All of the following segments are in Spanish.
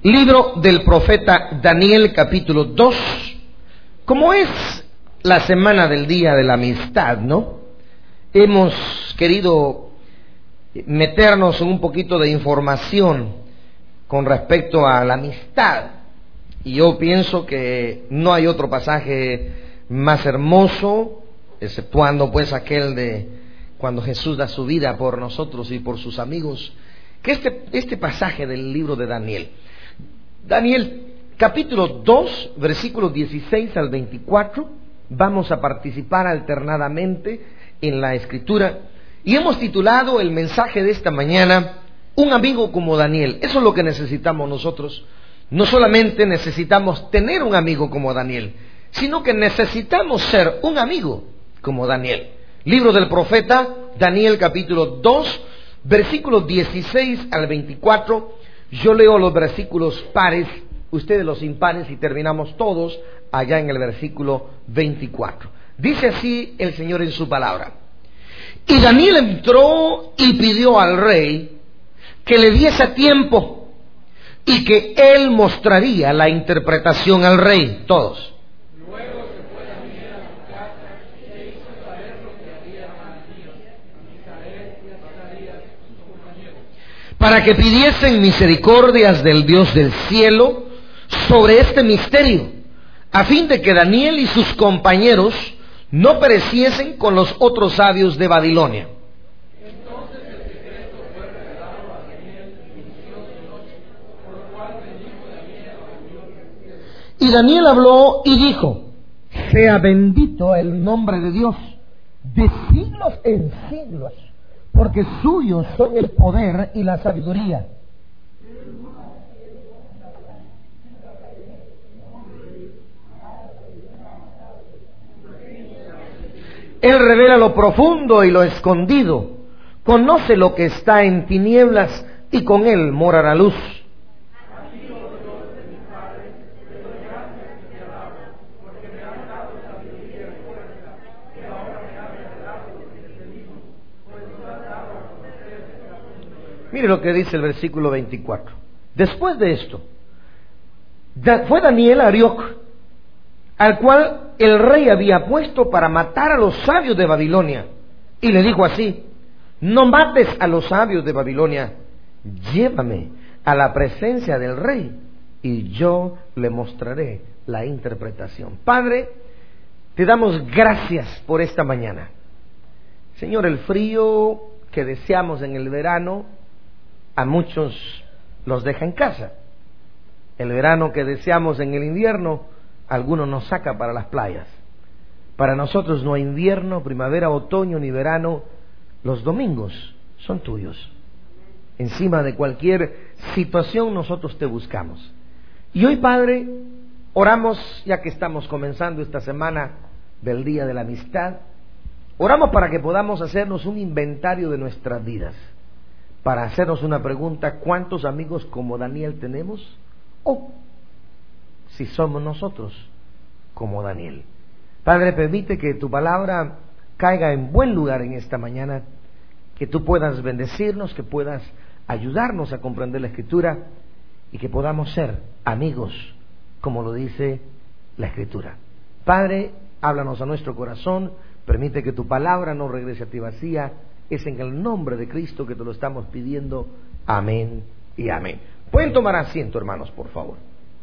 Libro del profeta Daniel, capítulo 2. Como es la semana del Día de la Amistad, ¿no? Hemos querido meternos en un poquito de información con respecto a la amistad. Y yo pienso que no hay otro pasaje más hermoso, exceptuando pues aquel de cuando Jesús da su vida por nosotros y por sus amigos, que este pasaje del libro de Daniel. Daniel, capítulo 2, versículos 16 al 24, vamos a participar alternadamente en la escritura y hemos titulado el mensaje de esta mañana, Un amigo como Daniel. Eso es lo que necesitamos nosotros. No solamente necesitamos tener un amigo como Daniel, sino que necesitamos ser un amigo como Daniel. Libro del profeta Daniel, capítulo 2, versículos 16 al 24. Yo leo los versículos pares, ustedes los impares, y terminamos todos allá en el versículo 24. Dice así el Señor en su palabra: Y Daniel entró y pidió al rey que le diese tiempo y que él mostraría la interpretación al rey. Todos. Luego se fue Daniel a su casa e hizo saber lo que había acontecido a Misael y a Azarías, sus compañeros, para que pidiesen misericordias del Dios del cielo sobre este misterio, a fin de que Daniel y sus compañeros no pereciesen con los otros sabios de Babilonia. Entonces el secreto fue revelado a Daniel en visión de noche, por lo cual bendijo Daniel al Dios del cielo. Y Daniel habló y dijo: sea bendito el nombre de Dios de siglos en siglos, porque suyos son el poder y la sabiduría. Él revela lo profundo y lo escondido, conoce lo que está en tinieblas y con él mora la luz. Mire lo que dice el versículo 24. Después de esto, fue Daniel a Arioc, al cual el rey había puesto para matar a los sabios de Babilonia, y le dijo así: no mates a los sabios de Babilonia, llévame a la presencia del rey, y yo le mostraré la interpretación. Padre, te damos gracias por esta mañana. Señor, el frío que deseamos en el verano a muchos los deja en casa. El verano que deseamos en el invierno, algunos nos saca para las playas. Para nosotros no hay invierno, primavera, otoño ni verano. Los domingos son tuyos. Encima de cualquier situación nosotros te buscamos. Y hoy, Padre, oramos, ya que estamos comenzando esta semana del Día de la Amistad, oramos para que podamos hacernos un inventario de nuestras vidas, para hacernos una pregunta: ¿cuántos amigos como Daniel tenemos? O si somos nosotros como Daniel. Padre, permite que tu palabra caiga en buen lugar en esta mañana, que tú puedas bendecirnos, que puedas ayudarnos a comprender la Escritura y que podamos ser amigos como lo dice la Escritura. Padre, háblanos a nuestro corazón, permite que tu palabra no regrese a ti vacía. Es en el nombre de Cristo que te lo estamos pidiendo. Amén y amén. Pueden tomar asiento, hermanos, por favor.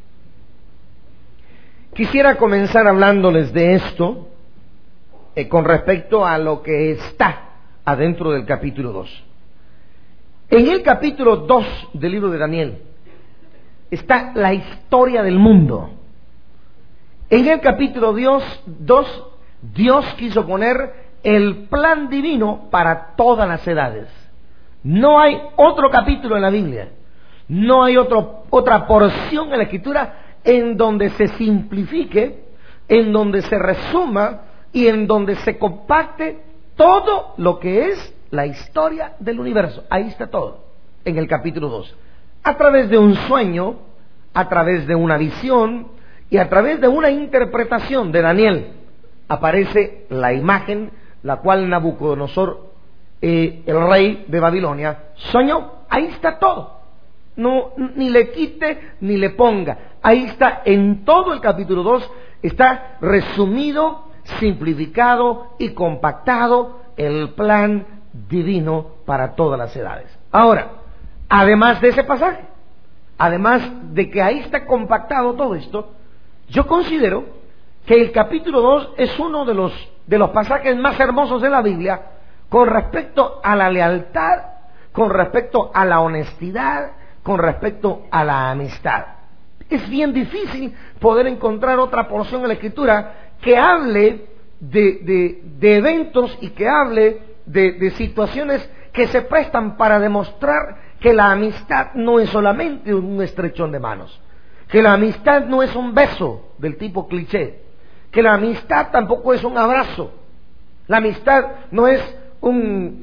Quisiera comenzar hablándoles de esto con respecto a lo que está adentro del capítulo 2. En el capítulo 2 del libro de Daniel está la historia del mundo. En el capítulo 2, Dios quiso poner el plan divino para todas las edades. No hay otro capítulo en la Biblia, no hay otra porción en la Escritura en donde se simplifique, en donde se resuma y en donde se compacte todo lo que es la historia del universo. Ahí está todo, en el capítulo 2. A través de un sueño, a través de una visión y a través de una interpretación de Daniel, aparece la imagen la cual Nabucodonosor, el rey de Babilonia, soñó. Ahí está todo. no, ni le quite ni le ponga. Ahí está, en todo el capítulo 2, está resumido, simplificado y compactado el plan divino para todas las edades. Ahora, además de ese pasaje, además de que ahí está compactado todo esto, yo considero que el capítulo 2 es uno de los pasajes más hermosos de la Biblia con respecto a la lealtad, con respecto a la honestidad, con respecto a la amistad. Es bien difícil poder encontrar otra porción en la Escritura que hable de eventos y que hable de situaciones que se prestan para demostrar que la amistad no es solamente un estrechón de manos, que la amistad no es un beso del tipo cliché, que la amistad tampoco es un abrazo, la amistad no es un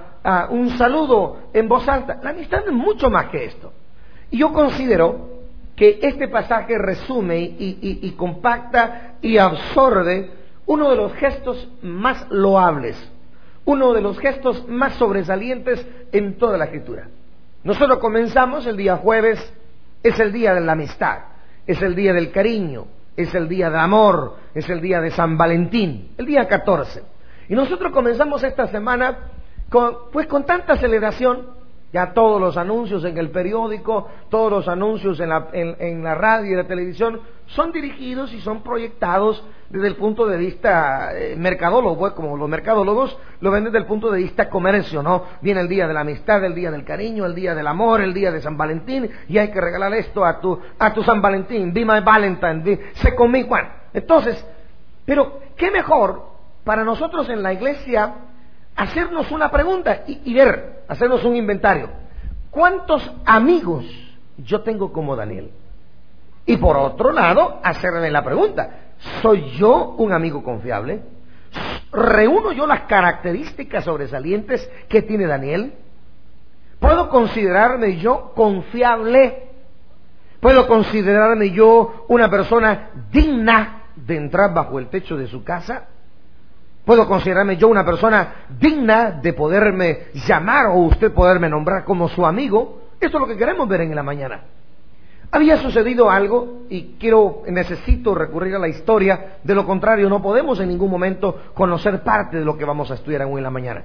saludo en voz alta. La amistad es mucho más que esto. Y yo considero que este pasaje resume y compacta y absorbe uno de los gestos más loables, uno de los gestos más sobresalientes en toda la Escritura. Nosotros comenzamos el día jueves, es el día de la amistad, es el día del cariño, es el día de amor, es el día de San Valentín, el día 14. Y nosotros comenzamos esta semana con tanta celebración, ya todos los anuncios en el periódico, todos los anuncios en la radio y la televisión son dirigidos y son proyectados desde el punto de vista mercadólogo, como los mercadólogos lo ven desde el punto de vista comercio, ¿no? Viene el día de la amistad, el día del cariño, el día del amor, el día de San Valentín, y hay que regalar esto a tu San Valentín, be my Valentine, sé conmigo, Juan. Entonces, pero qué mejor para nosotros en la iglesia hacernos una pregunta y ver, hacernos un inventario. ¿Cuántos amigos yo tengo como Daniel? Y por otro lado, hacerle la pregunta, ¿soy yo un amigo confiable? ¿Reúno yo las características sobresalientes que tiene Daniel? ¿Puedo considerarme yo confiable? ¿Puedo considerarme yo una persona digna de entrar bajo el techo de su casa? ¿Puedo considerarme yo una persona digna de poderme llamar o usted poderme nombrar como su amigo? Esto es lo que queremos ver en la mañana. Había sucedido algo y necesito recurrir a la historia, de lo contrario no podemos en ningún momento conocer parte de lo que vamos a estudiar hoy en la mañana.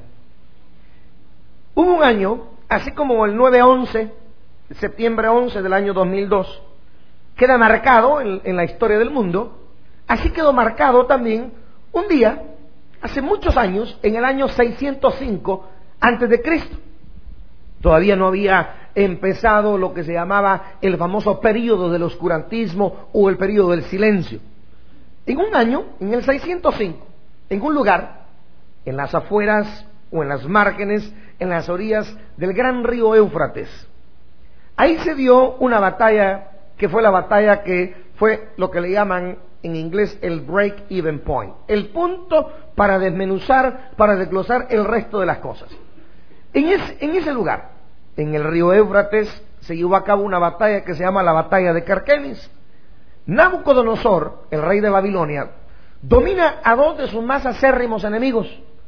Hubo un año, así como el 9/11, septiembre 11 del año 2002, queda marcado en la historia del mundo, así quedó marcado también un día, hace muchos años, en el año 605 antes de Cristo. Todavía no había empezado lo que se llamaba el famoso período del oscurantismo o el período del silencio. En un año, en el 605, en un lugar, en las afueras o en las márgenes, en las orillas del gran río Éufrates, ahí se dio una batalla que fue la batalla que fue lo que le llaman en inglés el break-even point, el punto para desmenuzar, para desglosar el resto de las cosas. En ese lugar, en el río Éufrates, se llevó a cabo una batalla que se llama la batalla de Carquemis. Nabucodonosor, el rey de Babilonia, domina a dos de sus más acérrimos enemigos,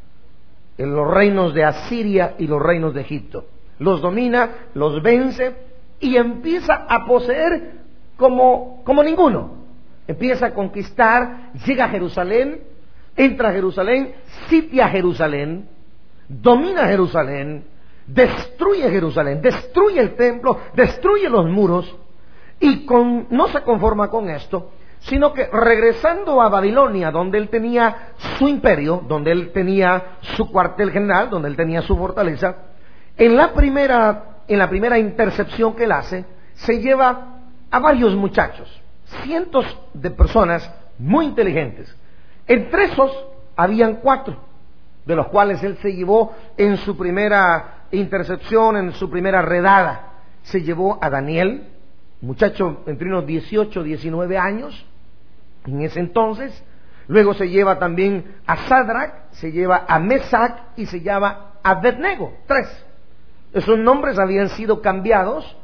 en los reinos de Asiria y los reinos de Egipto. Los domina, los vence y empieza a poseer como ninguno. Empieza a conquistar, llega a Jerusalén, entra a Jerusalén, sitia Jerusalén, domina Jerusalén, destruye Jerusalén, destruye el templo, destruye los muros, y no se conforma con esto, sino que regresando a Babilonia, donde él tenía su imperio, donde él tenía su cuartel general, donde él tenía su fortaleza, en la primera intercepción que él hace, se lleva a varios muchachos, cientos de personas muy inteligentes. Entre esos habían 4, de los cuales él se llevó en su primera intercepción, en su primera redada. Se llevó a Daniel, muchacho entre unos 18, 19 años, en ese entonces. Luego se lleva también a Sadrach, se lleva a Mesac y se llama a Abednego, 3. Esos nombres habían sido cambiados,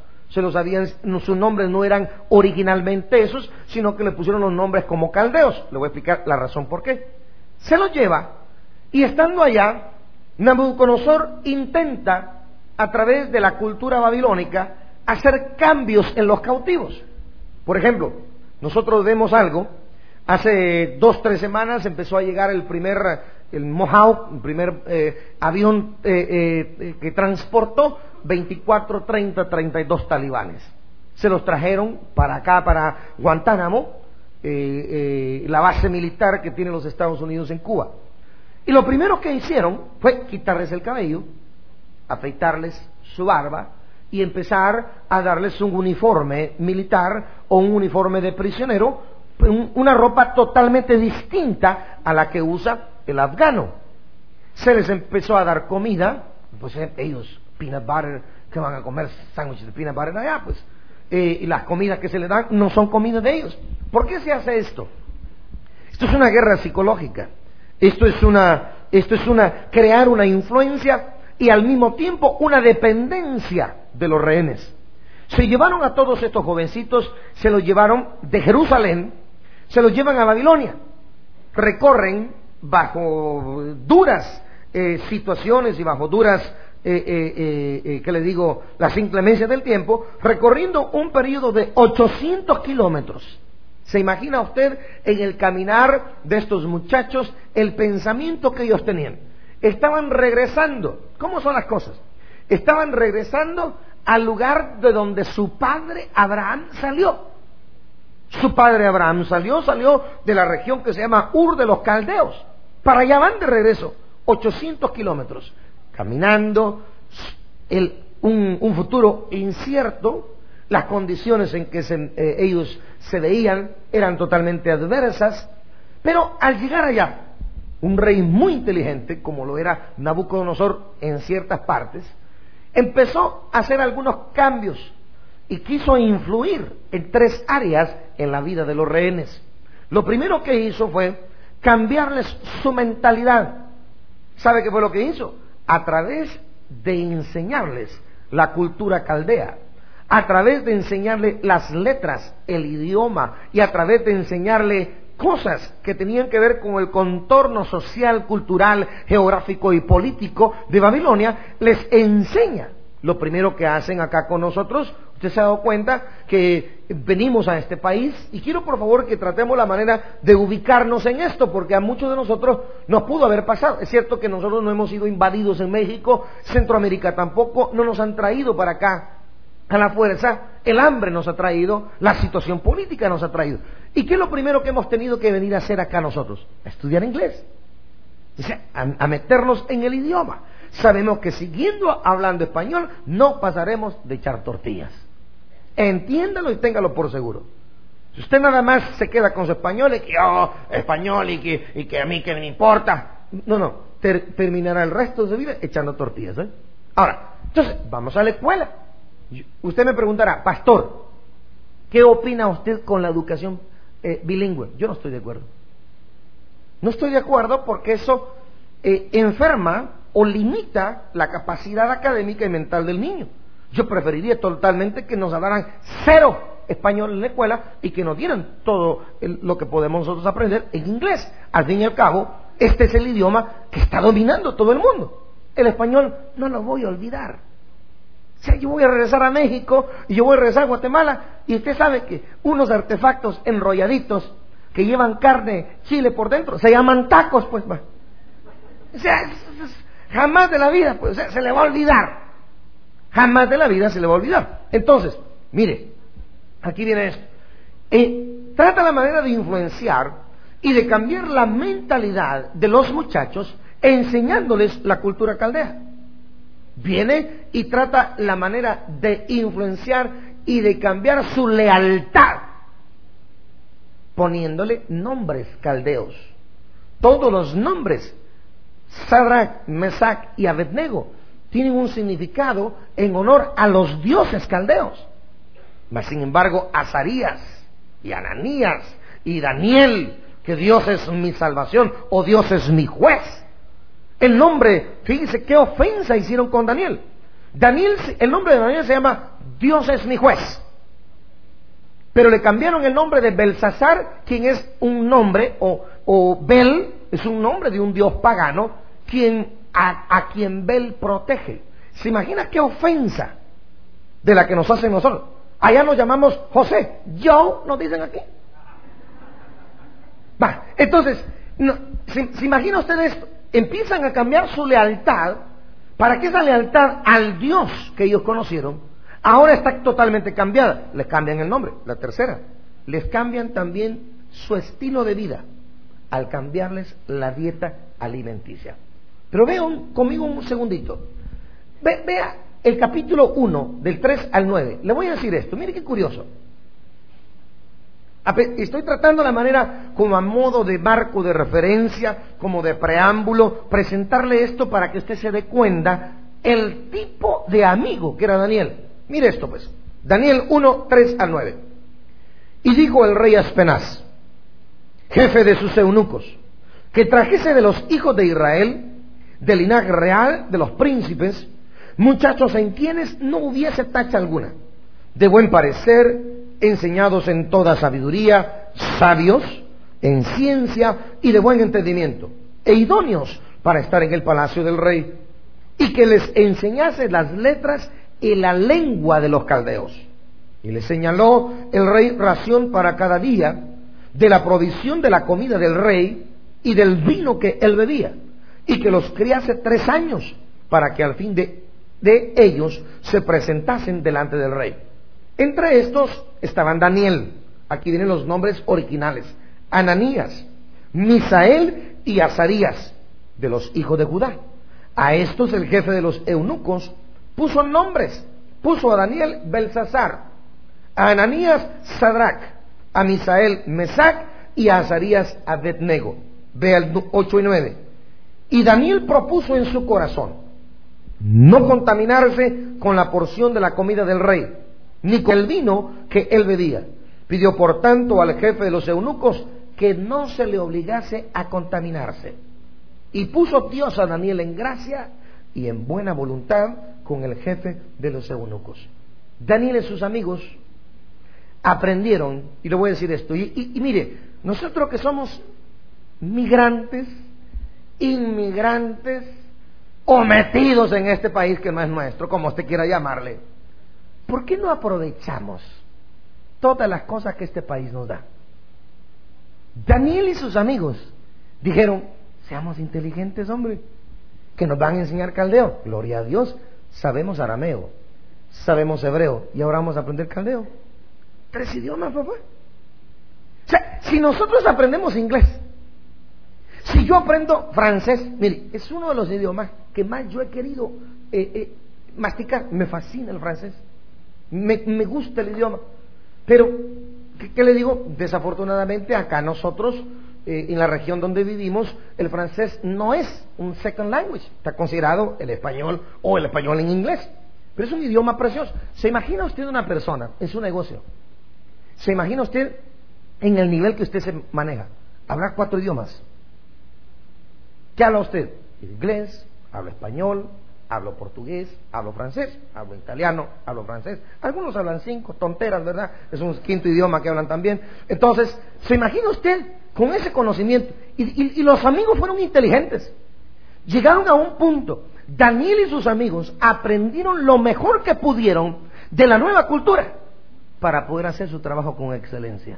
sus nombres no eran originalmente esos, sino que le pusieron los nombres como caldeos. Le voy a explicar la razón por qué. Se los lleva, y estando allá, Nabucodonosor intenta, a través de la cultura babilónica, hacer cambios en los cautivos. Por ejemplo, nosotros vemos algo, hace 2-3 semanas empezó a llegar el Mohawk, el primer avión que transportó 24, 30, 32 talibanes. Se los trajeron para acá, para Guantánamo, la base militar que tienen los Estados Unidos en Cuba. Y lo primero que hicieron fue quitarles el cabello, afeitarles su barba y empezar a darles un uniforme militar o un uniforme de prisionero, una ropa totalmente distinta a la que usa el afgano. Se les empezó a dar comida, pues ellos, peanut butter, que van a comer sándwiches de peanut butter allá, pues, y las comidas que se les dan no son comidas de ellos. ¿Por qué se hace esto? Esto es una guerra psicológica. Esto es crear una influencia y al mismo tiempo una dependencia de los rehenes. Se llevaron a todos estos jovencitos, se los llevaron de Jerusalén, se los llevan a Babilonia, recorren bajo duras situaciones y bajo duras, las inclemencias del tiempo, recorriendo un periodo de 800 kilómetros. ¿Se imagina usted en el caminar de estos muchachos el pensamiento que ellos tenían? Estaban regresando. ¿Cómo son las cosas? Estaban regresando al lugar de donde su padre Abraham salió. Su padre Abraham salió de la región que se llama Ur de los Caldeos. Para allá van de regreso, 800 kilómetros, caminando, un futuro incierto. Las condiciones en que ellos se veían eran totalmente adversas, pero al llegar allá, un rey muy inteligente, como lo era Nabucodonosor en ciertas partes, empezó a hacer algunos cambios y quiso influir en 3 áreas en la vida de los rehenes. Lo primero que hizo fue cambiarles su mentalidad. ¿Sabe qué fue lo que hizo? A través de enseñarles la cultura caldea, a través de enseñarle las letras, el idioma, y a través de enseñarle cosas que tenían que ver con el contorno social, cultural, geográfico y político de Babilonia, les enseña. Lo primero que hacen acá con nosotros, usted se ha dado cuenta que venimos a este país, y quiero por favor que tratemos la manera de ubicarnos en esto, porque a muchos de nosotros nos pudo haber pasado. Es cierto que nosotros no hemos sido invadidos en México, Centroamérica tampoco, no nos han traído para acá a la fuerza, el hambre nos ha traído, la situación política nos ha traído. ¿Y qué es lo primero que hemos tenido que venir a hacer acá nosotros? A estudiar inglés, o sea, a meternos en el idioma. Sabemos que siguiendo hablando español no pasaremos de echar tortillas. Entiéndalo y téngalo por seguro. Si usted nada más se queda con su español y que español y que a mí que me importa, no, terminará el resto de su vida echando tortillas, ¿eh? Ahora, entonces, vamos a la escuela. Usted me preguntará, pastor, ¿qué opina usted con la educación bilingüe? Yo no estoy de acuerdo. No estoy de acuerdo porque eso enferma o limita la capacidad académica y mental del niño. Yo preferiría totalmente que nos hablaran 0 español en la escuela y que nos dieran todo lo que podemos nosotros aprender en inglés. Al fin y al cabo, este es el idioma que está dominando todo el mundo. El español no lo voy a olvidar. O sea, yo voy a regresar a México y yo voy a regresar a Guatemala y usted sabe que unos artefactos enrolladitos que llevan carne, chile por dentro, se llaman tacos, pues. O sea, jamás de la vida, pues, o sea, se le va a olvidar. Jamás de la vida se le va a olvidar. Entonces, mire, aquí viene esto. Trata la manera de influenciar y de cambiar la mentalidad de los muchachos enseñándoles la cultura caldea. Viene y trata la manera de influenciar y de cambiar su lealtad, poniéndole nombres caldeos. Todos los nombres, Sadrach, Mesach y Abednego, tienen un significado en honor a los dioses caldeos. Mas sin embargo, Azarías y Ananías y Daniel, que Dios es mi salvación o Dios es mi juez. El nombre, fíjense qué ofensa hicieron con Daniel. El nombre de Daniel se llama Dios es mi juez. Pero le cambiaron el nombre de Belsasar, quien es un nombre, o Bel, es un nombre de un dios pagano, a quien Bel protege. ¿Se imagina qué ofensa? de la que nos hacen nosotros. Allá nos llamamos José, Joe, nos dicen aquí. Va, entonces, ¿se imagina usted esto? Empiezan a cambiar su lealtad para que esa lealtad al Dios que ellos conocieron ahora está totalmente cambiada. Les cambian el nombre. La tercera, les cambian también su estilo de vida al cambiarles la dieta alimenticia. Pero vean conmigo un segundito. Vea el capítulo 1, del 3 al 9. Le voy a decir esto, mire qué curioso. Estoy tratando de manera como a modo de marco de referencia, como de preámbulo, presentarle esto para que usted se dé cuenta el tipo de amigo que era Daniel. Mire esto pues, Daniel 1, 3 al 9. Y dijo el rey Aspenaz, jefe de sus eunucos, que trajese de los hijos de Israel, del linaje real, de los príncipes, muchachos en quienes no hubiese tacha alguna, de buen parecer, enseñados en toda sabiduría, sabios en ciencia y de buen entendimiento, e idóneos para estar en el palacio del rey, y que les enseñase las letras y la lengua de los caldeos. Y les señaló el rey ración para cada día, de la provisión de la comida del rey y del vino que él bebía, y que los criase 3 años, para que al fin de ellos se presentasen delante del rey. Entre estos estaban Daniel, aquí vienen los nombres originales, Ananías, Misael y Azarías, de los hijos de Judá. A estos el jefe de los eunucos puso nombres, puso a Daniel Belsasar, a Ananías Sadrac, a Misael Mesac y a Azarías Abednego. Ve al 8 y 9. Y Daniel propuso en su corazón no contaminarse con la porción de la comida del rey, ni con el vino que él bebía. Pidió por tanto al jefe de los eunucos que no se le obligase a contaminarse. Y puso Dios a Daniel en gracia y en buena voluntad con el jefe de los eunucos. Daniel y sus amigos aprendieron, y le voy a decir esto, y mire, nosotros que somos migrantes, inmigrantes, o metidos en este país que no es nuestro, como usted quiera llamarle, ¿por qué no aprovechamos todas las cosas que este país nos da? Daniel y sus amigos dijeron, seamos inteligentes, hombre, que nos van a enseñar caldeo. Gloria a Dios, sabemos arameo, sabemos hebreo, y ahora vamos a aprender caldeo. 3 idiomas, papá. O sea, si nosotros aprendemos inglés, si yo aprendo francés, mire, es uno de los idiomas que más yo he querido masticar. Me fascina el francés, me gusta el idioma, pero ¿qué le digo? Desafortunadamente acá nosotros, en la región donde vivimos, el francés no es un second language, está considerado el español o el español en inglés, pero es un idioma precioso. ¿Se imagina usted una persona en su negocio? ¿Se imagina usted en el nivel que usted se maneja? Hablar 4 idiomas. ¿Qué habla usted? Inglés, hablo español, hablo portugués, hablo francés, hablo italiano, hablo francés. Algunos hablan 5, tonteras, ¿verdad? Es un 5.º idioma que hablan también. Entonces, ¿se imagina usted con ese conocimiento? Y los amigos fueron inteligentes. Llegaron a un punto. Daniel y sus amigos aprendieron lo mejor que pudieron de la nueva cultura para poder hacer su trabajo con excelencia.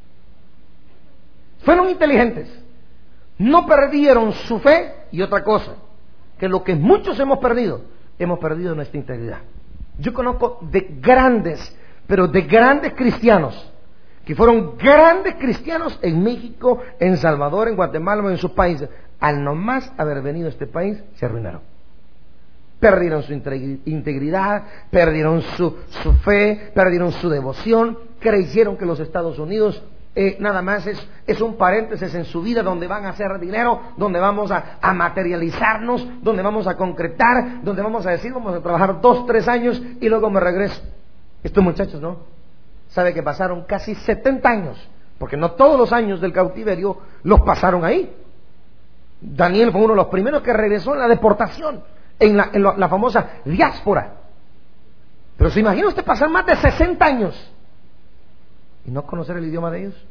Fueron inteligentes. No perdieron su fe, y otra cosa, que lo que muchos hemos perdido nuestra integridad. Yo conozco de grandes, pero de grandes cristianos, que fueron grandes cristianos en México, en Salvador, en Guatemala o en sus países. Al nomás haber venido a este país, se arruinaron. Perdieron su integridad, perdieron su fe, perdieron su devoción, creyeron que los Estados Unidos nada más es un paréntesis en su vida donde van a hacer dinero, donde vamos a materializarnos, donde vamos a concretar, donde vamos a decir, vamos a trabajar 2, 3 años y luego me regreso. Estos muchachos, ¿no? Sabe que pasaron casi 70 años, porque no todos los años del cautiverio los pasaron ahí. Daniel fue uno de los primeros que regresó en la deportación, en la famosa diáspora. Pero ¿se imagina usted pasar más de 60 años y no conocer el idioma de ellos?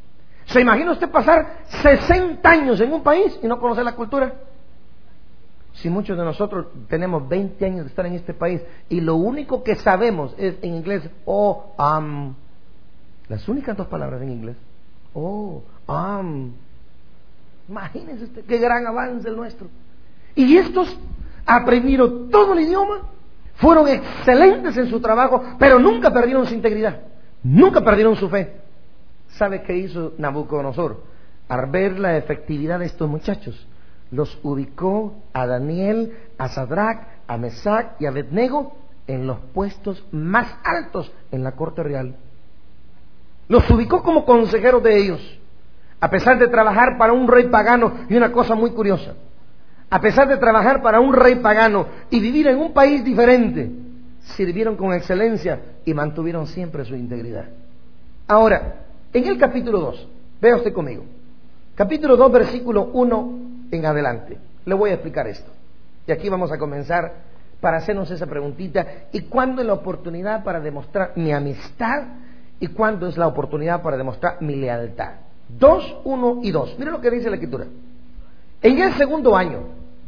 ¿Se imagina usted pasar 60 años en un país y no conocer la cultura? Si muchos de nosotros tenemos 20 años de estar en este país y lo único que sabemos es en inglés, las únicas 2 palabras en inglés, imagínense usted qué gran avance el nuestro. Y estos aprendieron todo el idioma, fueron excelentes en su trabajo, pero nunca perdieron su integridad, nunca perdieron su fe. ¿Sabe qué hizo Nabucodonosor? Al ver la efectividad de estos muchachos, los ubicó a Daniel, a Sadrach, a Mesac y a Abednego en los puestos más altos en la corte real. Los ubicó como consejeros de ellos, a pesar de trabajar para un rey pagano. Y una cosa muy curiosa, a pesar de trabajar para un rey pagano y vivir en un país diferente, sirvieron con excelencia y mantuvieron siempre su integridad. Ahora, en el capítulo 2, vea usted conmigo, capítulo 2, versículo 1 en adelante, le voy a explicar esto. Y aquí vamos a comenzar para hacernos esa preguntita: ¿y cuándo es la oportunidad para demostrar mi amistad? ¿Y cuándo es la oportunidad para demostrar mi lealtad? 2, 1 y 2. Mira lo que dice la Escritura. En el 2.º año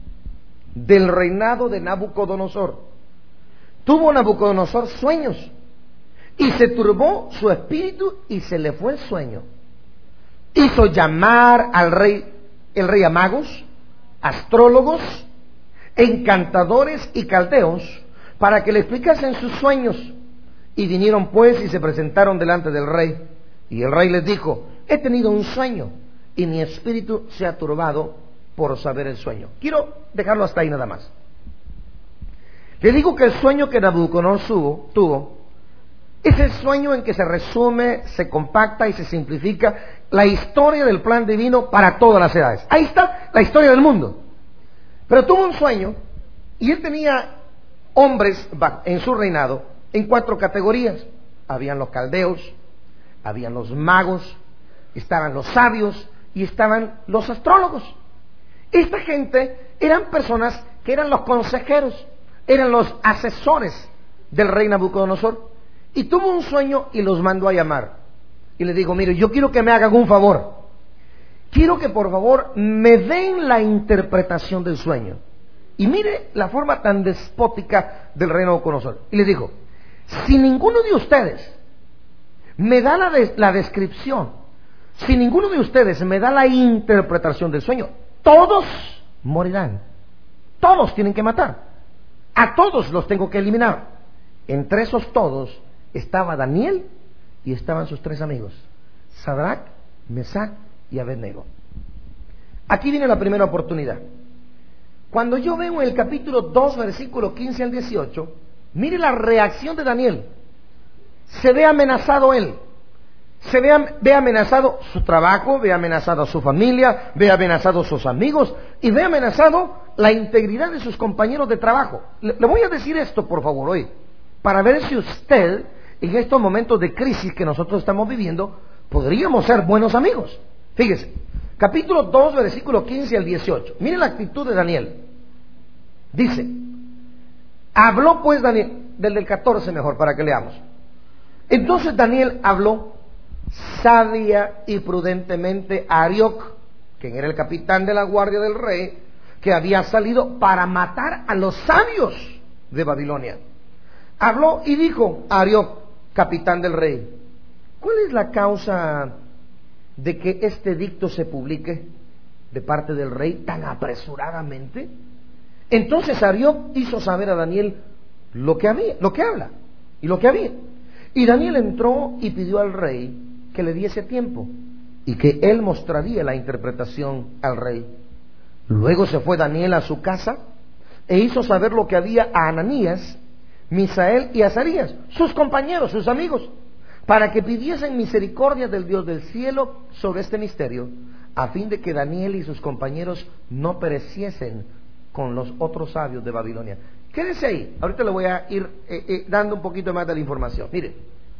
del reinado de Nabucodonosor, tuvo Nabucodonosor sueños, y se turbó su espíritu y se le fue el sueño. Hizo llamar al rey, el rey, a magos, astrólogos, encantadores y caldeos para que le explicasen sus sueños. Y vinieron pues y se presentaron delante del rey. Y el rey les dijo: he tenido un sueño y mi espíritu se ha turbado por saber el sueño. Quiero dejarlo hasta ahí nada más. Le digo que el sueño que Nabucodonosor tuvo es el sueño en que se resume, se compacta y se simplifica la historia del plan divino para todas las edades. Ahí está la historia del mundo. Pero tuvo un sueño y él tenía hombres en su reinado en 4 categorías. Habían los caldeos, habían los magos, estaban los sabios y estaban los astrólogos. Esta gente eran personas que eran los consejeros, eran los asesores del rey Nabucodonosor. Y tuvo un sueño y los mandó a llamar. Y les digo: mire, yo quiero que me hagan un favor. Quiero que por favor me den la interpretación del sueño. Y mire la forma tan despótica del rey Nabucodonosor. Y les dijo: si ninguno de ustedes me da la descripción, si ninguno de ustedes me da la interpretación del sueño, todos morirán. Todos tienen que matar. A todos los tengo que eliminar. Entre esos todos estaba Daniel y estaban sus 3 amigos, Sadrach, Mesac y Abednego. Aquí viene la primera oportunidad. Cuando yo veo en el capítulo 2, versículo 15 al 18, mire la reacción de Daniel. Se ve amenazado él, ve amenazado su trabajo, ve amenazado a su familia, ve amenazado a sus amigos y ve amenazado la integridad de sus compañeros de trabajo. Le voy a decir esto, por favor, hoy, para ver si usted, en estos momentos de crisis que nosotros estamos viviendo, podríamos ser buenos amigos. Fíjese, capítulo 2, versículo 15 al 18. Mire la actitud de Daniel. Dice: habló pues Daniel, del 14 mejor, para que leamos. Entonces Daniel habló sabia y prudentemente a Arioc, quien era el capitán de la guardia del rey, que había salido para matar a los sabios de Babilonia. Habló y dijo a Arioc, capitán del rey: ¿cuál es la causa de que este edicto se publique de parte del rey tan apresuradamente? Entonces Arioc hizo saber a Daniel lo que habla y lo que había. Y Daniel entró y pidió al rey que le diese tiempo y que él mostraría la interpretación al rey. Luego se fue Daniel a su casa e hizo saber lo que había a Ananías, Misael y Azarías, sus compañeros, sus amigos, para que pidiesen misericordia del Dios del cielo sobre este misterio, a fin de que Daniel y sus compañeros no pereciesen con los otros sabios de Babilonia. Quédese ahí, ahorita le voy a ir dando un poquito más de la información. Mire,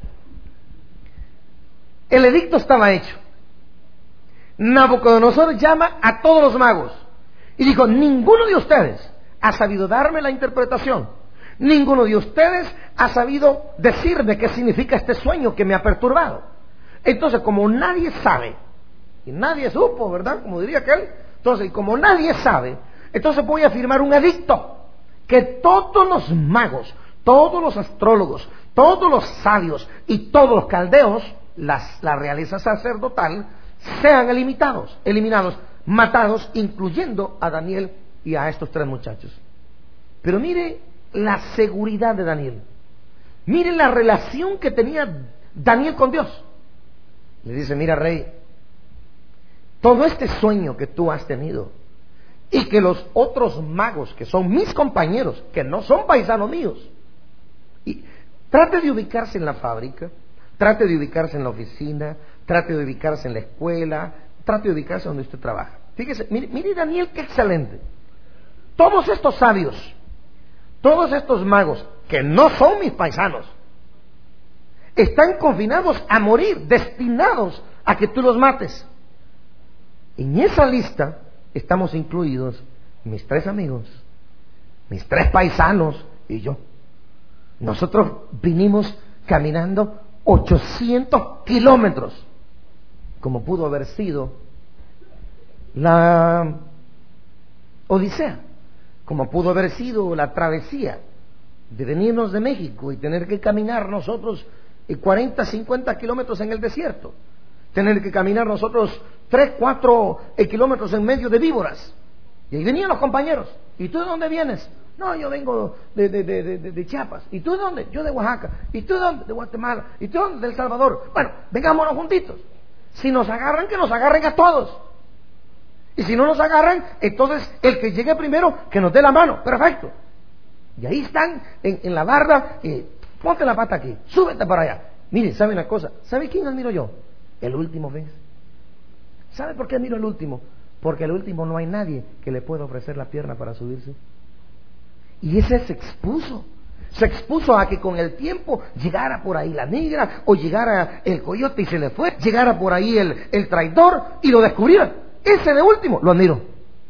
el edicto estaba hecho. Nabucodonosor llama a todos los magos y dijo: ninguno de ustedes ha sabido darme la interpretación. Ninguno de ustedes ha sabido decirme qué significa este sueño que me ha perturbado. Entonces, como nadie sabe, y nadie supo, ¿verdad? Como diría aquel, entonces, como nadie sabe, Entonces voy a firmar un edicto que todos los magos, todos los astrólogos, todos los sabios y todos los caldeos, la realeza sacerdotal, sean eliminados, matados, incluyendo a Daniel y a estos 3 muchachos. Pero mire la seguridad de Daniel. Mire la relación que tenía Daniel con Dios. Le dice: mira, rey, todo este sueño que tú has tenido y que los otros magos, que son mis compañeros, que no son paisanos míos, y trate de ubicarse en la fábrica, trate de ubicarse en la oficina, trate de ubicarse en la escuela, trate de ubicarse donde usted trabaja. Fíjese, mire Daniel, qué excelente. Todos estos sabios, todos estos magos, que no son mis paisanos, están confinados a morir, destinados a que tú los mates. En esa lista estamos incluidos mis 3 amigos, mis 3 paisanos y yo. Nosotros vinimos caminando 800 kilómetros, como pudo haber sido la Odisea, como pudo haber sido la travesía de venirnos de México y tener que caminar nosotros 40, 50 kilómetros en el desierto, tener que caminar nosotros 3, 4 kilómetros en medio de víboras. Y ahí venían los compañeros. ¿Y tú de dónde vienes? No, yo vengo de Chiapas. ¿Y tú de dónde? Yo de Oaxaca. ¿Y tú de dónde? De Guatemala. ¿Y tú de dónde? De El Salvador. Bueno, vengámonos juntitos. Si nos agarran, que nos agarren a todos. Y si no nos agarran, entonces el que llegue primero, que nos dé la mano. Perfecto. Y ahí están en la barda. Ponte la pata aquí, súbete para allá. Mire, ¿sabe una cosa? ¿Sabe quién admiro yo? El último, ¿ves? ¿Sabe por qué admiro el último? Porque el último no hay nadie que le pueda ofrecer la pierna para subirse. Y ese se expuso a que con el tiempo llegara por ahí la negra, o llegara el coyote y se le fue, llegara por ahí el traidor y lo descubriera. Ese de último lo admiro.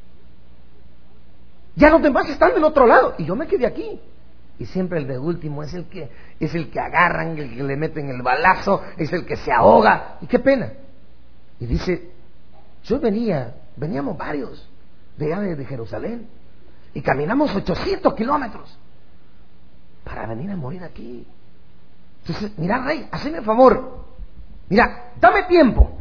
Ya los demás están del otro lado y yo me quedé aquí. Y siempre el de último es el que agarran, el que le meten el balazo, es el que se ahoga. Y qué pena. Y dice: veníamos varios de allá de Jerusalén y caminamos 800 kilómetros para venir a morir aquí. Entonces, mira, rey, hazme el favor, mira, dame tiempo.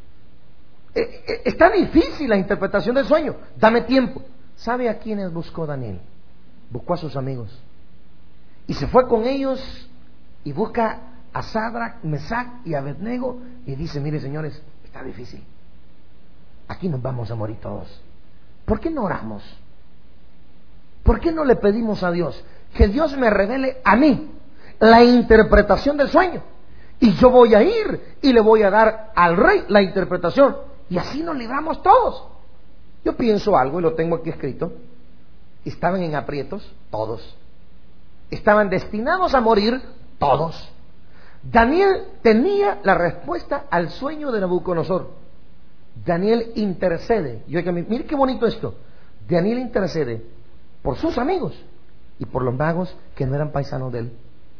Está difícil la interpretación del sueño, dame tiempo. ¿Sabe a quiénes buscó Daniel? Buscó a sus amigos. Y se fue con ellos y busca a Sadrach, Mesach y Abednego y dice: mire, señores, está difícil. Aquí nos vamos a morir todos. ¿Por qué no oramos? ¿Por qué no le pedimos a Dios que Dios me revele a mí la interpretación del sueño? Y yo voy a ir y le voy a dar al rey la interpretación. Y así nos libramos todos. Yo pienso algo y lo tengo aquí escrito. Estaban en aprietos todos. Estaban destinados a morir todos. Daniel tenía la respuesta al sueño de Nabucodonosor. Daniel intercede. Y oiga, mire qué bonito esto. Daniel intercede por sus amigos y por los magos que no eran paisanos de él.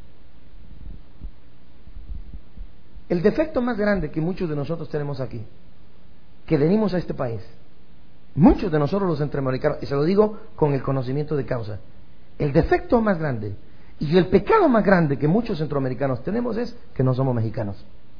El defecto más grande que muchos de nosotros tenemos aquí, que venimos a este país, muchos de nosotros los centroamericanos, y se lo digo con el conocimiento de causa, el defecto más grande y el pecado más grande que muchos centroamericanos tenemos es que no somos mexicanos.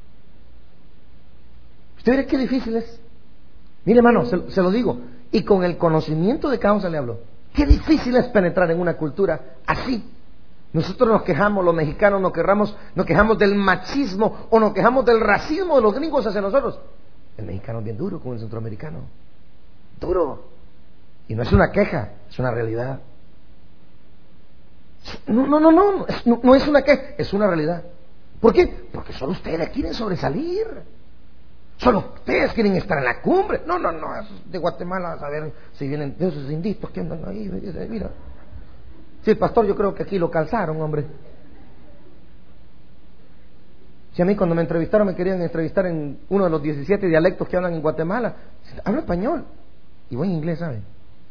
¿Usted ve qué difícil es? Mire, hermano, se lo digo, y con el conocimiento de causa le hablo. Qué difícil es penetrar en una cultura así. Nosotros nos quejamos, los mexicanos nos quejamos del machismo o nos quejamos del racismo de los gringos hacia nosotros. El mexicano es bien duro con el centroamericano. Duro. Y no es una queja, es una realidad. No es una queja, es una realidad. ¿Por qué? Porque solo ustedes quieren sobresalir. Solo ustedes quieren estar en la cumbre. No, esos de Guatemala, a saber si vienen de esos inditos que andan ahí, mira. Sí, pastor, yo creo que aquí lo calzaron, hombre. Si a mí cuando me entrevistaron me querían entrevistar en uno de los 17 dialectos que hablan en Guatemala, hablo español y buen inglés, ¿saben?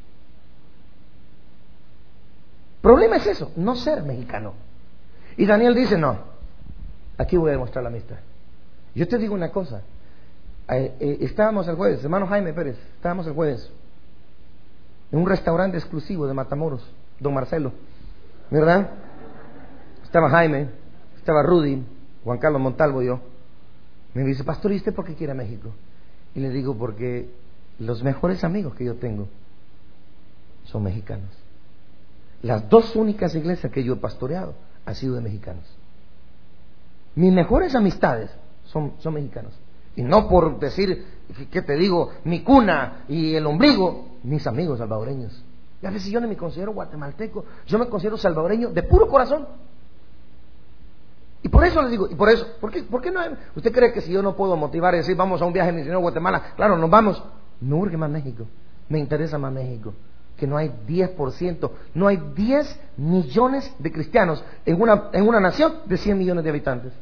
Problema es eso, no ser mexicano. Y Daniel dice: no, aquí voy a demostrar la amistad. Yo te digo una cosa, estábamos el jueves, hermano Jaime Pérez, estábamos el jueves en un restaurante exclusivo de Matamoros, don Marcelo, ¿verdad? Estaba Jaime, estaba Rudy, Juan Carlos Montalvo y yo. Me dice, pastor, ¿y usted por qué quiere a México? Y le digo, porque los mejores amigos que yo tengo son mexicanos. Las dos únicas iglesias que yo he pastoreado han sido de mexicanos. Mis mejores amistades son mexicanos. Y no por decir, ¿qué te digo? Mi cuna y el ombligo, mis amigos salvadoreños. Y a veces yo no me considero guatemalteco, yo me considero salvadoreño de puro corazón. Y por eso les digo, y por eso, ¿por qué no? ¿Usted cree que si yo no puedo motivar y decir, vamos a un viaje misionero a Guatemala? Claro, nos vamos. Me urge más México, me interesa más México. Que no hay 10%, no hay 10 millones de cristianos en una nación de 100 millones de habitantes.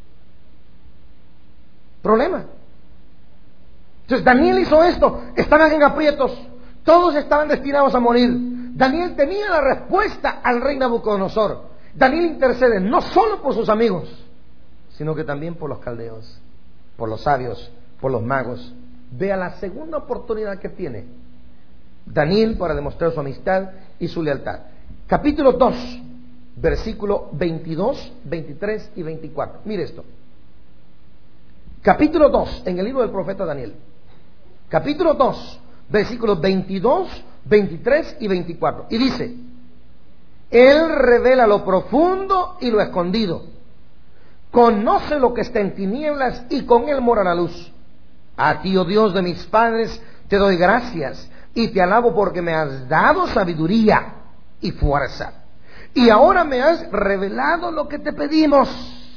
Problema. Entonces Daniel hizo esto, estaban en aprietos, todos estaban destinados a morir. Daniel tenía la respuesta al rey Nabucodonosor. Daniel intercede no solo por sus amigos, sino que también por los caldeos, por los sabios, por los magos. Vea la segunda oportunidad que tiene Daniel para demostrar su amistad y su lealtad. Capítulo 2, versículo 22, 23 y 24. Mire esto. Capítulo 2, en el libro del profeta Daniel. Capítulo 2, versículos 22, 23 y 24. Y dice: Él revela lo profundo y lo escondido. Conoce lo que está en tinieblas y con él mora la luz. A ti, oh Dios de mis padres, te doy gracias y te alabo porque me has dado sabiduría y fuerza. Y ahora me has revelado lo que te pedimos.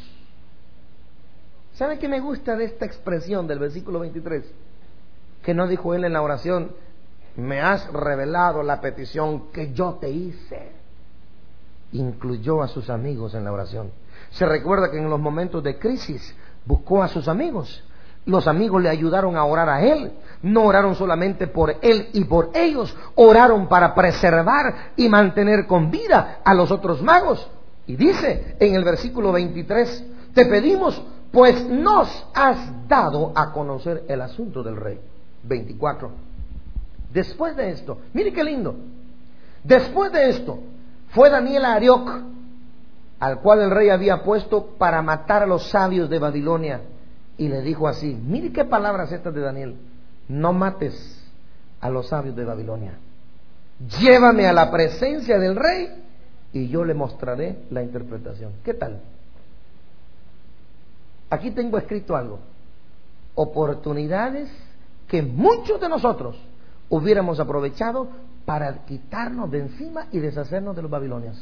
¿Sabe qué me gusta de esta expresión del versículo 23? Que no dijo él en la oración, me has revelado la petición que yo te hice. Incluyó a sus amigos en la oración. Se recuerda que en los momentos de crisis buscó a sus amigos. Los amigos le ayudaron a orar a él. No oraron solamente por él y por ellos, oraron para preservar y mantener con vida a los otros magos. Y dice en el versículo 23, te pedimos, pues nos has dado a conocer el asunto del rey. 24. Después de esto, mire qué lindo. Después de esto, fue Daniel a Arioc, al cual el rey había puesto para matar a los sabios de Babilonia, y le dijo así, mire qué palabras estas de Daniel: no mates a los sabios de Babilonia, llévame a la presencia del rey y yo le mostraré la interpretación. ¿Qué tal? Aquí tengo escrito algo: oportunidades que muchos de nosotros hubiéramos aprovechado para quitarnos de encima y deshacernos de los babilonios.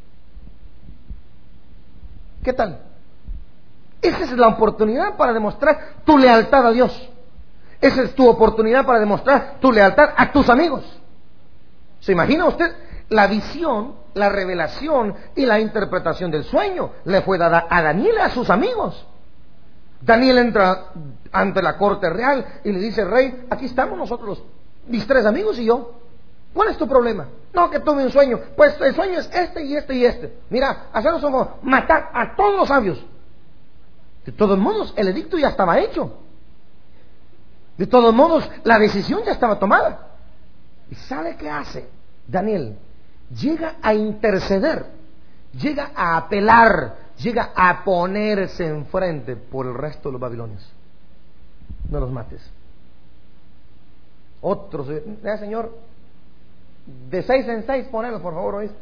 ¿Qué tal? Esa es la oportunidad para demostrar tu lealtad a Dios. Esa es tu oportunidad para demostrar tu lealtad a tus amigos. ¿Se imagina usted? La visión, la revelación y la interpretación del sueño le fue dada a Daniel y a sus amigos. Daniel entra ante la corte real y le dice, rey, aquí estamos nosotros, mis 3 amigos y yo. ¿Cuál es tu problema? No, que tuve un sueño. Pues el sueño es este y este y este. Mira, hacernos como matar a todos los sabios. De todos modos, el edicto ya estaba hecho. De todos modos, la decisión ya estaba tomada. ¿Y sabe qué hace Daniel? Llega a interceder, llega a apelar, llega a ponerse enfrente por el resto de los babilonios. No los mates. Otros, señor, de 6 en 6, ponelo por favor, ¿oíste?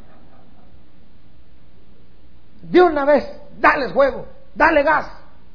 De una vez, dale fuego, dale gas.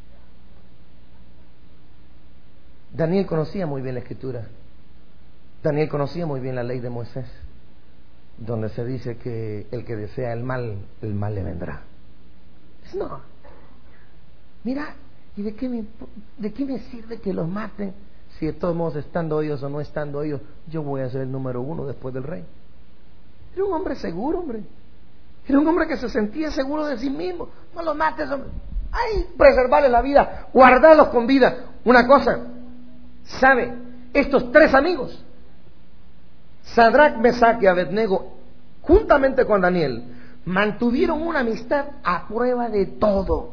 Daniel conocía muy bien la escritura. Daniel conocía muy bien la ley de Moisés, donde se dice que el que desea el mal le vendrá. No, mira, ¿y de qué me sirve que los maten? Si de todos modos, estando ellos o no estando ellos, yo voy a ser el número 1 después del rey. Era un hombre seguro, hombre. Era un hombre que se sentía seguro de sí mismo. No los mates, hombre. Ay, preservarles la vida, guardarlos con vida. Una cosa, ¿sabe? Estos 3 amigos, Sadrach, Mesach y Abednego, juntamente con Daniel, mantuvieron una amistad a prueba de todo,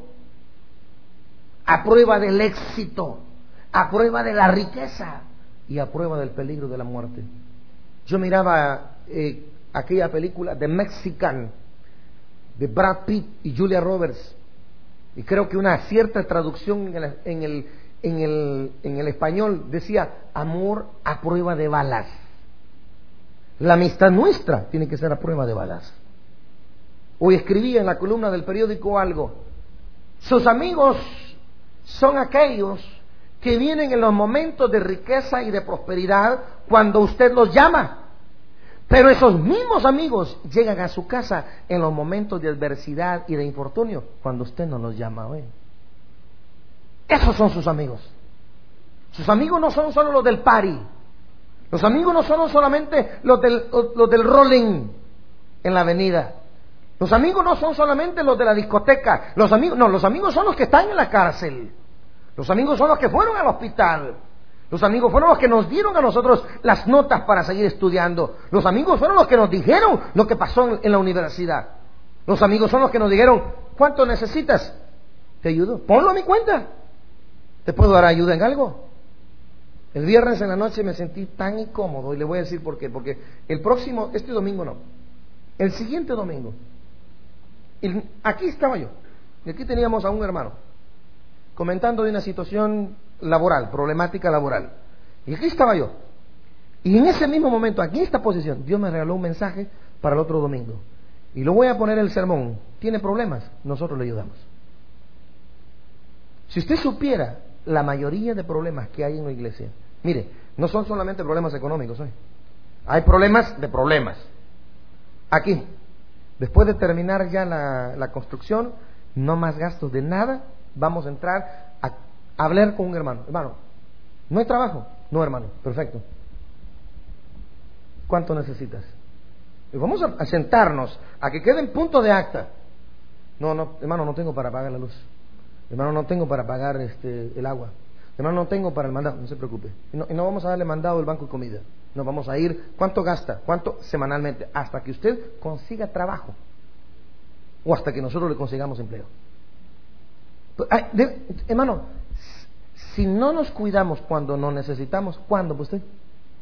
a prueba del éxito, a prueba de la riqueza y a prueba del peligro de la muerte. Yo miraba aquella película The Mexican de Brad Pitt y Julia Roberts, y creo que una cierta traducción en el español decía amor a prueba de balas. La amistad nuestra tiene que ser a prueba de balas. Hoy escribí en la columna del periódico algo: sus amigos son aquellos que vienen en los momentos de riqueza y de prosperidad cuando usted los llama. Pero esos mismos amigos llegan a su casa en los momentos de adversidad y de infortunio cuando usted no los llama hoy. Esos son sus amigos. Sus amigos no son solo los del party. Los amigos no son solamente los del rolling en la avenida. Los amigos no son solamente los de la discoteca. Los amigos son los que están en la cárcel. Los amigos son los que fueron al hospital. Los amigos fueron los que nos dieron a nosotros las notas para seguir estudiando. Los amigos fueron los que nos dijeron lo que pasó en la universidad. Los amigos son los que nos dijeron: ¿cuánto necesitas? Te ayudo, ponlo a mi cuenta. ¿Te puedo dar ayuda en algo? El viernes en la noche me sentí tan incómodo, y le voy a decir por qué. Porque este domingo no, el siguiente domingo, aquí estaba yo, y aquí teníamos a un hermano comentando de una situación laboral, problemática laboral, y aquí estaba yo, y en ese mismo momento, aquí en esta posición, Dios me regaló un mensaje para el otro domingo, y lo voy a poner en el sermón. ¿Tiene problemas? Nosotros le ayudamos. Si usted supiera la mayoría de problemas que hay en la iglesia, mire, no son solamente problemas económicos, hay problemas de problemas. Aquí, después de terminar ya la construcción, no más gastos de nada, vamos a entrar a hablar con un hermano. Hermano, ¿no hay trabajo? No, hermano, perfecto. ¿Cuánto necesitas? Y vamos a sentarnos, a que quede en punto de acta. No, hermano, no tengo para pagar la luz. Hermano, no tengo para pagar el agua. Hermano, no tengo para el mandado. No se preocupe. Y no vamos a darle mandado al banco de comida. No, vamos a ir. ¿Cuánto gasta? ¿Cuánto semanalmente? Hasta que usted consiga trabajo, o hasta que nosotros le consigamos empleo. Hermano, si no nos cuidamos cuando no necesitamos, ¿cuándo, pues usted?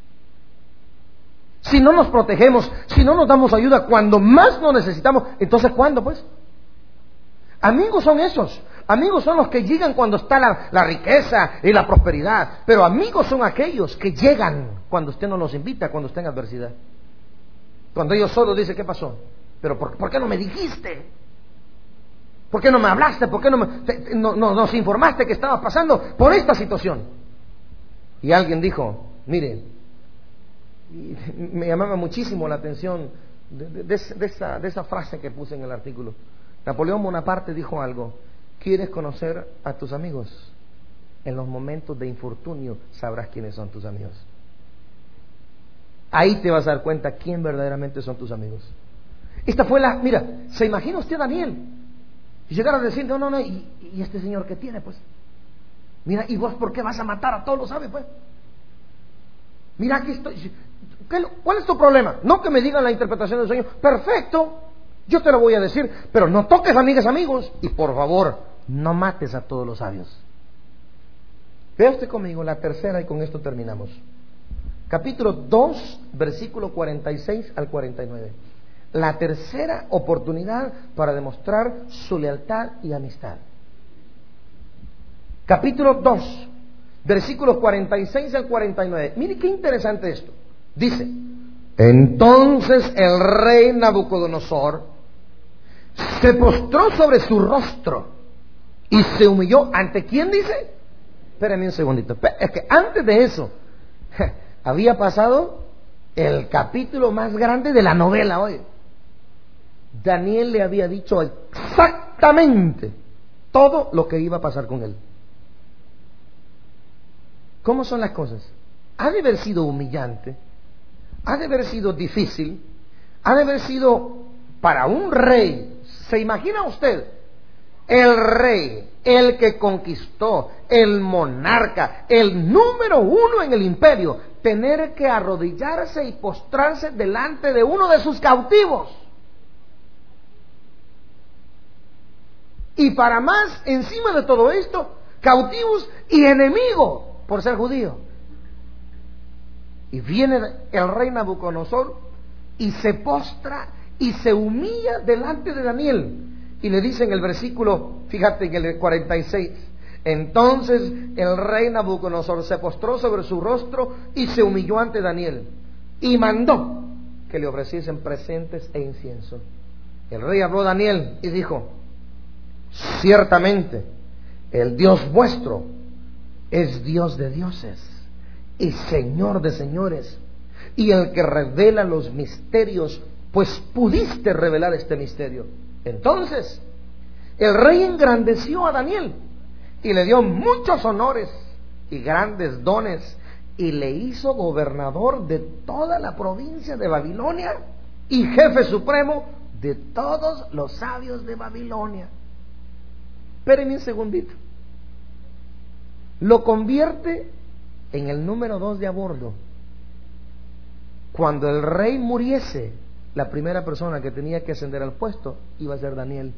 Si no nos protegemos, si no nos damos ayuda cuando más nos necesitamos, entonces ¿cuándo, pues? Amigos son esos. Amigos son los que llegan cuando está la riqueza y la prosperidad. Pero amigos son aquellos que llegan cuando usted no los invita, cuando está en adversidad. Cuando ellos solo dicen: ¿qué pasó? ¿Pero por qué no me dijiste? ¿Por qué no me hablaste? ¿Por qué no nos informaste que estaba pasando por esta situación? Y alguien dijo: mire, y me llamaba muchísimo la atención de esa frase que puse en el artículo. Napoleón Bonaparte dijo algo: ¿quieres conocer a tus amigos? En los momentos de infortunio sabrás quiénes son tus amigos. Ahí te vas a dar cuenta quién verdaderamente son tus amigos. Esta fue mira, ¿se imagina usted a Daniel? Y llegar a decir: no, ¿y este señor qué tiene, pues? Mira, ¿y vos por qué vas a matar a todos los sabios, pues? Mira, aquí estoy. ¿Cuál es tu problema? No que me digan la interpretación del sueño. Perfecto, yo te lo voy a decir, pero no toques amigas, amigos, y por favor, no mates a todos los sabios. Vea usted conmigo la tercera, y con esto terminamos. Capítulo 2, versículo 46 al 49. La tercera oportunidad para demostrar su lealtad y amistad. Capítulo 2, versículos 46 al 49. Mire qué interesante esto. Dice: entonces el rey Nabucodonosor se postró sobre su rostro y se humilló. ¿Ante quién dice? Espérenme un segundito. Es que antes de eso había pasado el capítulo más grande de la novela hoy. Daniel le había dicho exactamente todo lo que iba a pasar con él. ¿Cómo son las cosas? Ha de haber sido humillante, ha de haber sido difícil, ha de haber sido para un rey. ¿Se imagina usted? El rey, el que conquistó, el monarca, el número uno en el imperio, tener que arrodillarse y postrarse delante de uno de sus cautivos. Y para más, encima de todo esto, cautivos y enemigos por ser judío. Y viene el rey Nabucodonosor y se postra y se humilla delante de Daniel. Y le dice en el versículo, fíjate en el 46, entonces el rey Nabucodonosor se postró sobre su rostro y se humilló ante Daniel y mandó que le ofreciesen presentes e incienso. El rey habló a Daniel y dijo: ciertamente el Dios vuestro es Dios de dioses y Señor de señores, y el que revela los misterios, pues pudiste revelar este misterio. Entonces el rey engrandeció a Daniel y le dio muchos honores y grandes dones, y le hizo gobernador de toda la provincia de Babilonia y jefe supremo de todos los sabios de Babilonia. Espérenme un segundito. Lo convierte en el número 2 de a bordo. Cuando el rey muriese, la primera persona que tenía que ascender al puesto iba a ser Daniel.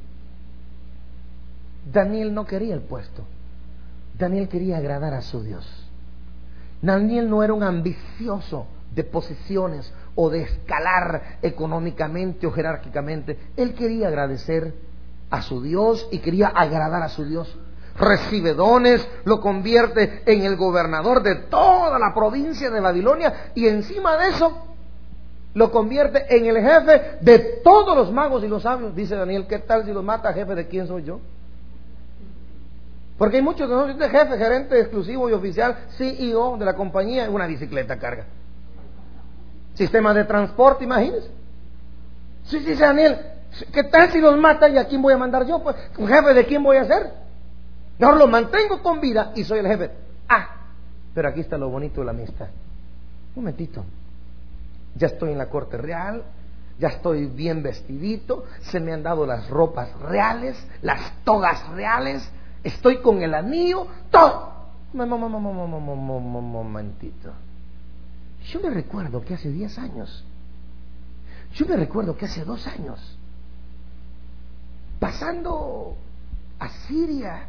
Daniel no quería el puesto. Daniel quería agradar a su Dios. Daniel no era un ambicioso de posiciones o de escalar económicamente o jerárquicamente. Él quería agradecer a su Dios y quería agradar a su Dios. Recibe dones, lo convierte en el gobernador de toda la provincia de Babilonia, y encima de eso lo convierte en el jefe de todos los magos y los sabios. Dice Daniel: ¿qué tal si los mata, jefe de quién soy yo? Porque hay muchos que no son jefe, gerente exclusivo y oficial, CEO de la compañía, una bicicleta carga. Sistema de transporte, imagínense. Sí, dice Daniel: ¿qué tal si los mata y a quién voy a mandar yo? Pues, ¿un jefe de quién voy a ser? Yo lo mantengo con vida y soy el jefe. Pero aquí está lo bonito de la amistad. Un momentito. Ya estoy en la corte real, ya estoy bien vestidito, se me han dado las ropas reales, las togas reales, estoy con el anillo, todo. Momentito. Yo me recuerdo que hace 10 años, yo me recuerdo que hace 2 años, pasando a Siria,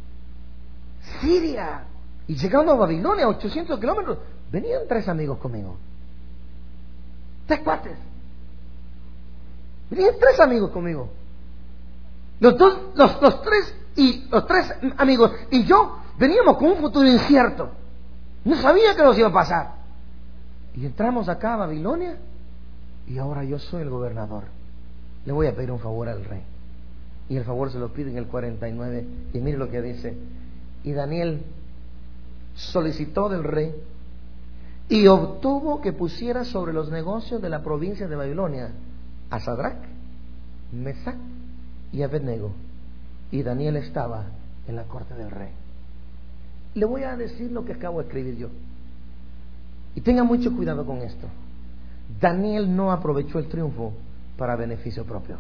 y llegando a Babilonia, 800 kilómetros, venían 3 amigos conmigo. 3 cuates. Venían 3 amigos conmigo. Los tres amigos y yo veníamos con un futuro incierto. No sabía qué nos iba a pasar. Y entramos acá a Babilonia y ahora yo soy el gobernador. Le voy a pedir un favor al rey. Y el favor se lo pide en el 49. Y mire lo que dice: y Daniel solicitó del rey y obtuvo que pusiera sobre los negocios de la provincia de Babilonia a Sadrach, Mesach y Abednego. Y Daniel estaba en la corte del rey. Le voy a decir lo que acabo de escribir yo, y tenga mucho cuidado con esto. Daniel no aprovechó el triunfo para beneficio propio.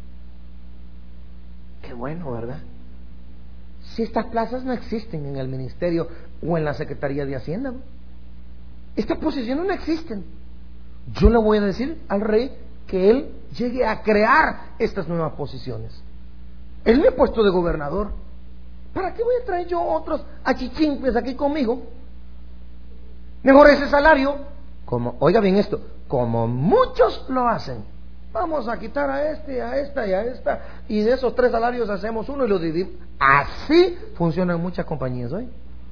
Qué bueno, ¿verdad? Si estas plazas no existen en el ministerio o en la Secretaría de Hacienda, estas posiciones no existen. Yo le voy a decir al rey que él llegue a crear estas nuevas posiciones. Él me ha puesto de gobernador. ¿Para qué voy a traer yo otros achichincles aquí conmigo? Mejor ese salario, oiga bien esto, como muchos lo hacen. Vamos a quitar a este, a esta y a esta, y de esos 3 salarios hacemos uno y lo dividimos. Así funcionan muchas compañías hoy.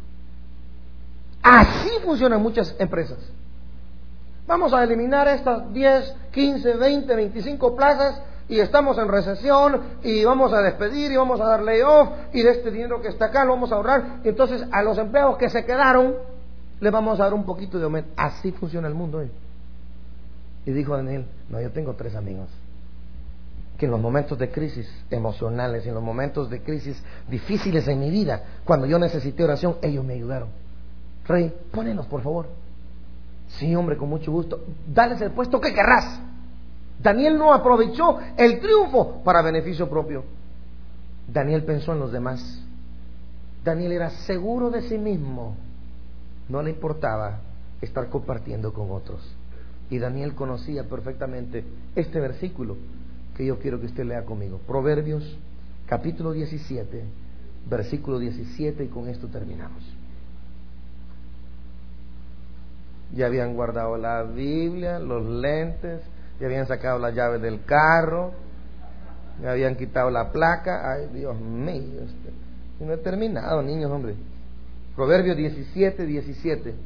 Así funcionan muchas empresas. Vamos a eliminar estas 10, 15, 20, 25 plazas, y estamos en recesión, y vamos a despedir, y vamos a dar layoff, y de este dinero que está acá lo vamos a ahorrar. Y entonces a los empleados que se quedaron les vamos a dar un poquito de aumento. Así funciona el mundo hoy. Y dijo Daniel: no, yo tengo 3 amigos que en los momentos de crisis emocionales, en los momentos de crisis difíciles en mi vida, cuando yo necesité oración, ellos me ayudaron. Rey, pónelos por favor. Sí, hombre, con mucho gusto. Dales el puesto que querrás. Daniel no aprovechó el triunfo para beneficio propio. Daniel pensó en los demás. Daniel era seguro de sí mismo. No le importaba estar compartiendo con otros. Y Daniel conocía perfectamente este versículo que yo quiero que usted lea conmigo. Proverbios capítulo 17, versículo 17, y con esto terminamos. Ya habían guardado la Biblia, los lentes, ya habían sacado las llaves del carro, ya habían quitado la placa. Ay, Dios mío, y no he terminado, niños, hombre. Proverbios 17:17.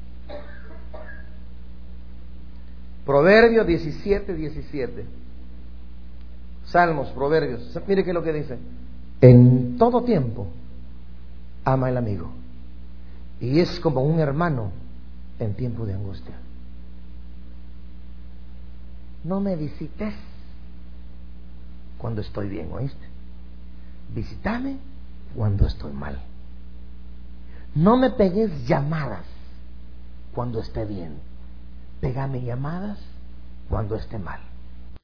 Proverbios 17:17. Salmos, Proverbios. Mire qué es lo que dice. En todo tiempo ama el amigo, y es como un hermano en tiempo de angustia. No me visites cuando estoy bien, ¿oíste? Visítame cuando estoy mal. No me pegues llamadas cuando esté bien. Pégame llamadas cuando esté mal.